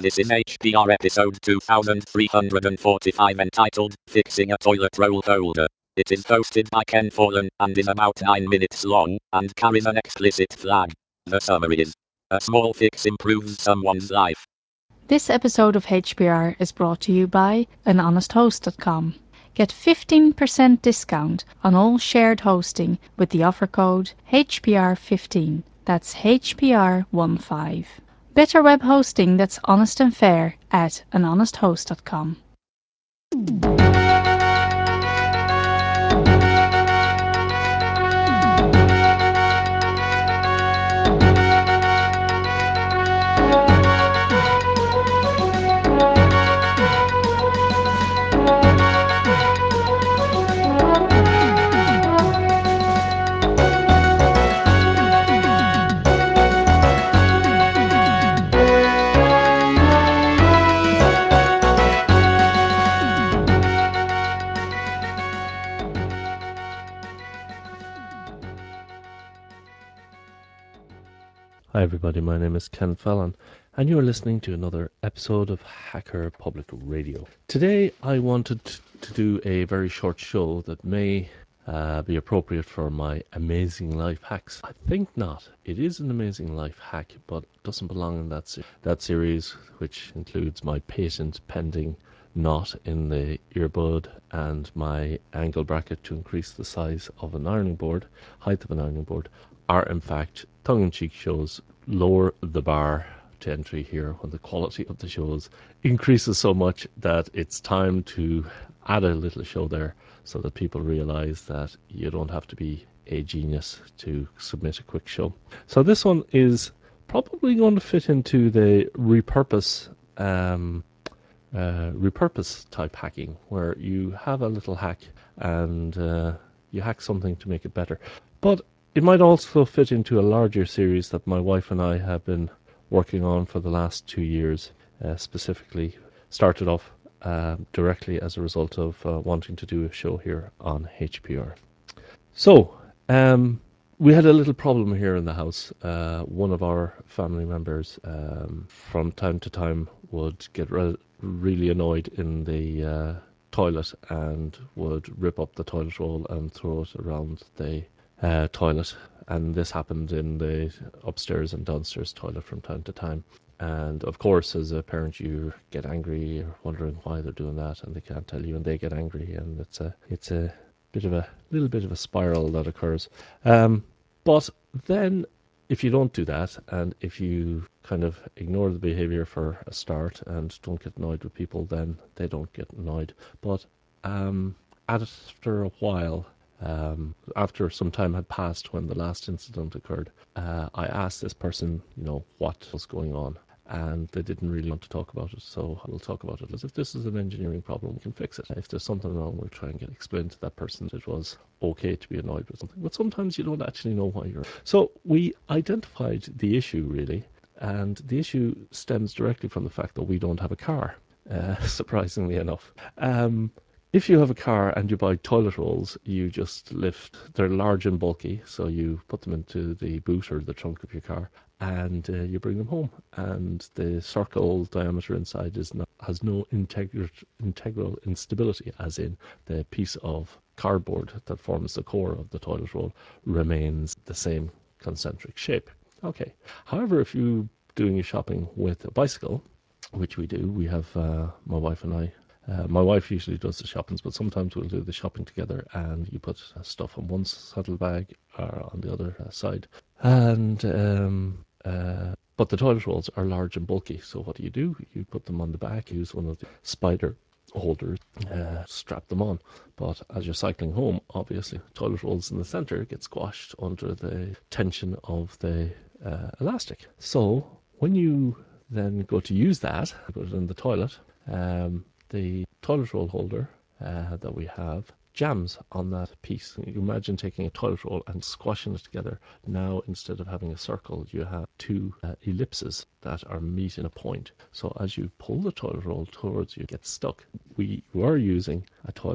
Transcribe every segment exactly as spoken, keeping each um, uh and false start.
This is H P R episode two thousand three hundred forty-five entitled Fixing a Toilet Roll Holder. It is hosted by Ken Fallen and is about nine minutes long and carries an explicit flag. The summary is: a small fix improves someone's life. This episode of H P R is brought to you by an honest host dot com. Get fifteen percent discount on all shared hosting with the offer code H P R fifteen. That's H P R fifteen. Better web hosting that's honest and fair at an honest host dot com. Hi everybody, my name is Ken Fallon and you are listening to another episode of Hacker Public Radio. Today I wanted to do a very short show that may uh, be appropriate for my Amazing Life Hacks. I think not. It is an Amazing Life hack, but it doesn't belong in that, se- that series, which includes my patent pending knot in the earbud and my angle bracket to increase the size of an ironing board, height of an ironing board, are in fact tongue-in-cheek shows lower the bar to entry here when the quality of the shows increases so much that it's time to add a little show there so that people realize that you don't have to be a genius to submit a quick show. So this one is probably going to fit into the repurpose um, uh, repurpose type hacking, where you have a little hack and uh, you hack something to make it better. But it might also fit into a larger series that my wife and I have been working on for the last two years, uh, specifically started off uh, directly as a result of uh, wanting to do a show here on H P R. So, um, we had a little problem here in the house. Uh, one of our family members um, from time to time would get re- really annoyed in the uh, toilet and would rip up the toilet roll and throw it around the uh, toilet. And this happened in the upstairs and downstairs toilet from time to time. And of course, as a parent, you get angry, you're wondering why they're doing that, and they can't tell you, and they get angry, and it's a it's a bit of a little bit of a spiral that occurs. Um, but then, if you don't do that, and if you kind of ignore the behaviour for a start and don't get annoyed with people, then they don't get annoyed. But um, after a while, um, after some time had passed when the last incident occurred, uh, I asked this person, you know, what was going on. And they didn't really want to talk about it, so we'll talk about it as if this is an engineering problem, we can fix it. If there's something wrong, we'll try and get explained to that person that it was okay to be annoyed with something. But sometimes you don't actually know why you're. So we identified the issue really, and the issue stems directly from the fact that we don't have a car, uh, surprisingly enough. Um, If you have a car and you buy toilet rolls, you just lift, they're large and bulky, so you put them into the boot or the trunk of your car and uh, you bring them home. And the circle diameter inside is not, has no integral, integral instability, as in the piece of cardboard that forms the core of the toilet roll remains the same concentric shape. Okay. However, if you're doing your shopping with a bicycle, which we do, we have, uh, my wife and I, uh, my wife usually does the shoppings, but sometimes we'll do the shopping together and you put uh, stuff on one saddlebag or on the other uh, side. And, um, uh, but the toilet rolls are large and bulky. So what do you do? You put them on the back, use one of the spider holders, uh, strap them on. But as you're cycling home, obviously, toilet rolls in the center get squashed under the tension of the uh, elastic. So when you then go to use that, put it in the toilet, um, the toilet roll holder uh, that we have jams on that piece. You imagine taking a toilet roll and squashing it together. Now, instead of having a circle, you have two uh, ellipses that are meet in a point. So as you pull the toilet roll towards you, it gets stuck. We were using a toilet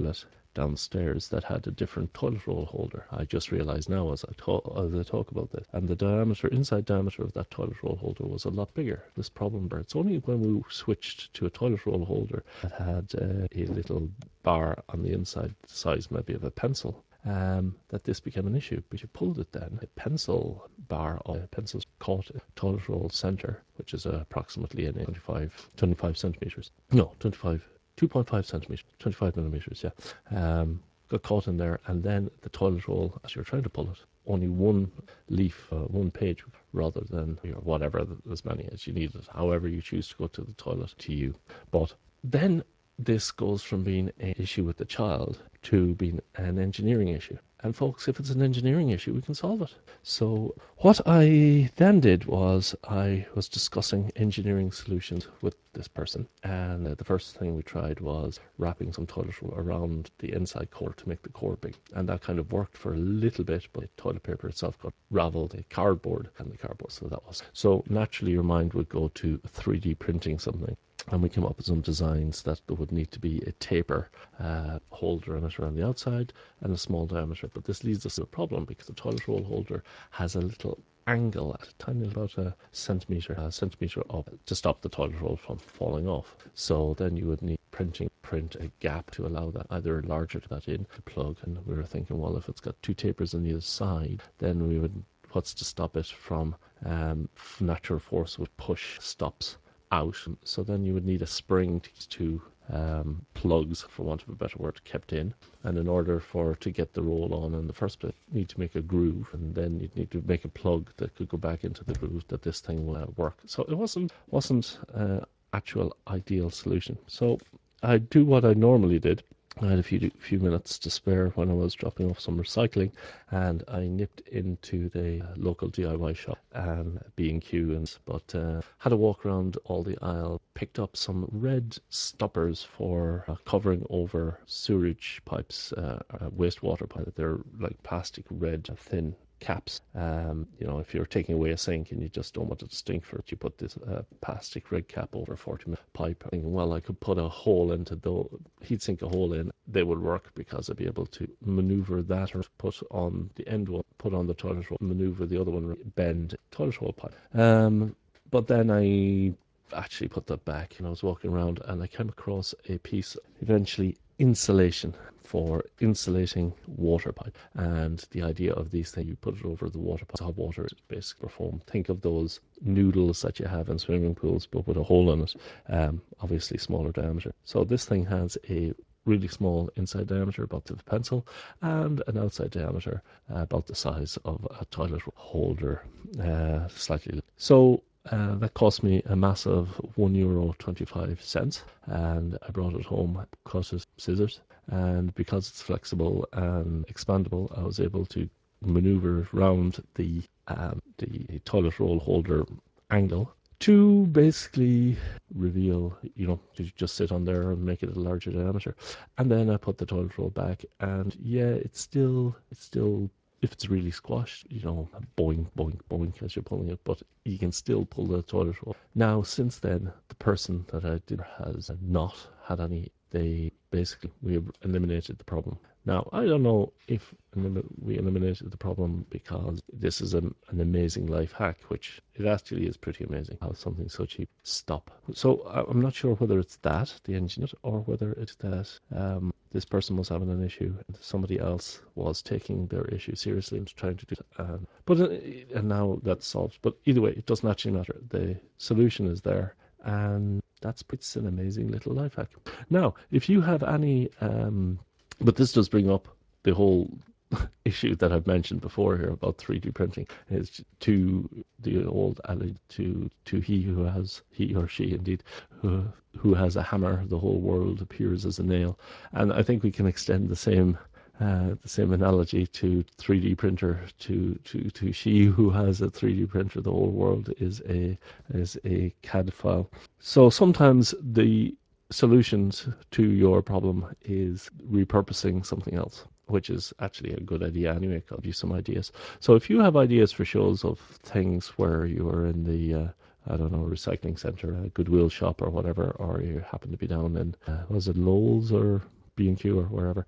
downstairs that had a different toilet roll holder. I just realized now as I, talk, as I talk about this. And the diameter, inside diameter of that toilet roll holder was a lot bigger, this problem bar. It's only when we switched to a toilet roll holder that had uh, a little bar on the inside, the size maybe of a pencil, um, that this became an issue. But you pulled it then, a pencil bar or a pencil caught a toilet roll center, which is uh, approximately an twenty-five, twenty-five centimeters. No, twenty-five. two point five centimeters, twenty-five millimeters, yeah. Um, got caught in there, and then the toilet roll, as you're trying to pull it, only one leaf, uh, one page, rather than you know, whatever, as many as you needed, however you choose to go to the toilet to you. But then this goes from being an issue with the child to being an engineering issue. And folks, if it's an engineering issue, we can solve it. So what I then did was I was discussing engineering solutions with this person. And uh, the first thing we tried was wrapping some toilet roll around the inside core to make the core big. And that kind of worked for a little bit, but the toilet paper itself got raveled a cardboard and the cardboard. So that was, so naturally your mind would go to three D printing something. And we came up with some designs that there would need to be a taper uh, holder in it around the outside and a small diameter. But this leads us to a problem because the toilet roll holder has a little angle at a tiny, about a centimeter, a centimeter up to stop the toilet roll from falling off. So then you would need printing, print a gap to allow that, either larger to that in the plug. And we were thinking, well, if it's got two tapers on either side, then we would, what's to stop it from um, natural force would push stops out. So then you would need a spring to, to um, plugs, for want of a better word, kept in. And in order for to get the roll on in the first place, you need to make a groove, and then you'd need to make a plug that could go back into the groove that this thing will uh, work. So it wasn't wasn't uh, actual ideal solution. So I do what I normally did. I had a few few minutes to spare when I was dropping off some recycling, and I nipped into the local D I Y shop and B and Q, and but uh, had a walk around all the aisle, picked up some red stoppers for uh, covering over sewage pipes, uh, uh, wastewater pipes. They're like plastic red, thin caps. Um, you know, if you're taking away a sink and you just don't want it to stink for it, you put this uh, plastic red cap over a forty minute pipe. Thinking, well, I could put a hole into the heat sink, a hole in, they would work because I'd be able to maneuver that or put on the end one, put on the toilet roll, maneuver the other one, bend toilet roll pipe. Um, but then I actually put that back and I was walking around and I came across a piece, eventually insulation for insulating water pipe. And the idea of these things, you put it over the water pipe, hot water is basically foam. Think of those noodles that you have in swimming pools, but with a hole in it, um, obviously smaller diameter. So this thing has a really small inside diameter, about the pencil, and an outside diameter uh, about the size of a toilet holder, uh, slightly. So uh, that cost me a massive one euro twenty-five cents, and I brought it home, cut it scissors, and because it's flexible and expandable, I was able to maneuver around the um, the toilet roll holder angle to basically reveal, you know, to just sit on there and make it a larger diameter. And then I put the toilet roll back, and yeah, it's still, it's still, if it's really squashed, you know, boing, boing, boing as you're pulling it, but you can still pull the toilet roll. Now, since then, the person that I did has not had any, they basically, we have eliminated the problem. Now, I don't know if we eliminated the problem because this is an, an amazing life hack, which it actually is pretty amazing how something so cheap stop. So I'm not sure whether it's that, the engine, or whether it's that um, this person was having an issue and somebody else was taking their issue seriously and trying to do it. Um, but uh, and now that's solved. But either way, it doesn't actually matter. The solution is there, and that's it's an amazing little life hack. Now, if you have any um, but this does bring up the whole issue that I've mentioned before here about three D printing. Is to the old adage, to to he who has, he or she indeed, who who has a hammer, the whole world appears as a nail. And I think we can extend the same uh, the same analogy to three D printer, to, to, to she who has a three D printer, the whole world is a is a C A D file. So sometimes the solutions to your problem is repurposing something else, which is actually a good idea anyway. I'll give you some ideas. So if you have ideas for shows of things where you are in the uh, I don't know, recycling centre, a Goodwill shop or whatever, or you happen to be down in uh, was it Lowe's or B and Q or wherever,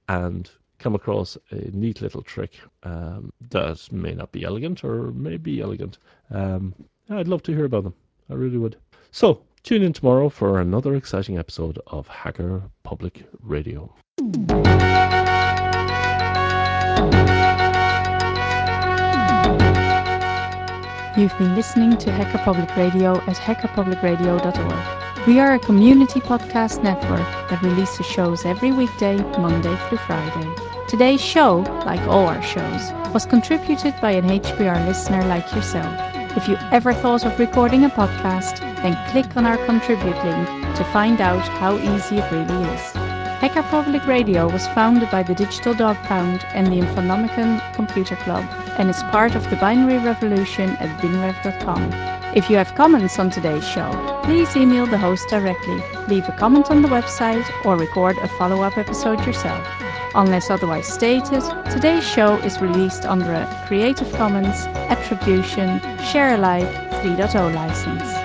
and come across a neat little trick um, that may not be elegant or may be elegant, um, I'd love to hear about them. I really would. So, tune in tomorrow for another exciting episode of Hacker Public Radio. You've been listening to Hacker Public Radio at hacker public radio dot org. We are a community podcast network that releases shows every weekday, Monday through Friday. Today's show, like all our shows, was contributed by an H P R listener like yourself. If you ever thought of recording a podcast, then click on our contribute link to find out how easy it really is. Hacker Public Radio was founded by the Digital Dog Pound and the Infonomicon Computer Club and is part of the Binary Revolution at binrev dot com. If you have comments on today's show, please email the host directly, leave a comment on the website, or record a follow-up episode yourself. Unless otherwise stated, today's show is released under a Creative Commons Attribution Share Alike three point oh license.